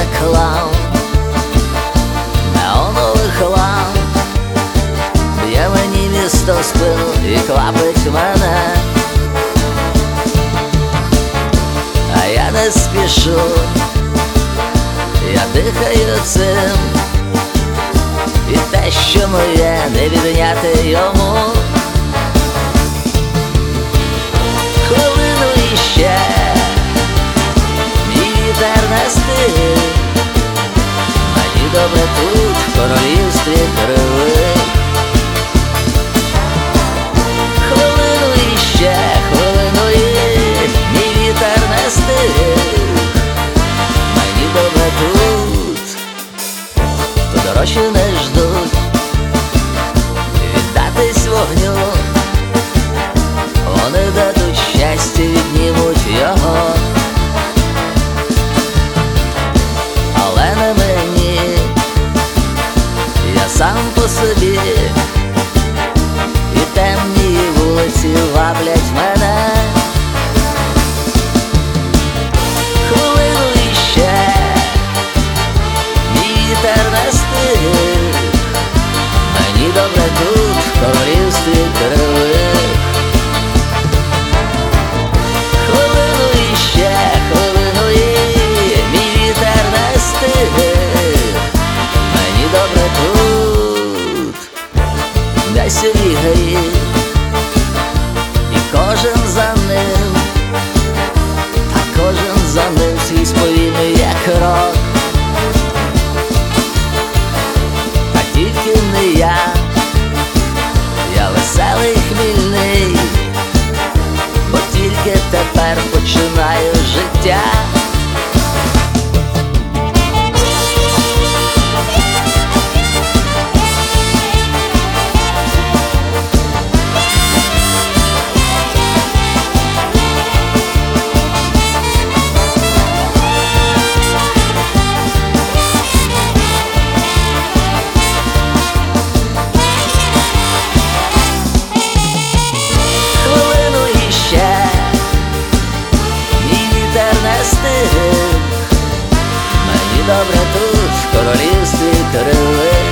реклам, неонових ламп б'є мені місто в спину і квапить мене, а я не спішу, я дихаю цим, і те, що моє, не відняти йому. Хвилину іще мій вітер нести, мені добре тут, в королівстві кривих. Хвилину іще, хвилину і мій вітер нести, мені добре тут, то дорожче не ждуть віддатись вогню. Вони дадуть щастя, віднімуть його, але не мені, я сам по собі, і темні вулиці ваблять мене. Хвилину іще мій вітер нести, мені добре тут, в королівстві кривих. Десь бігає, і кожен за ним, та кожен за ним свій сповільнює крок. Та тільки не я веселий, хмільний, бо тільки тепер починаю життя. Мені добре тут, в королівстві кривих.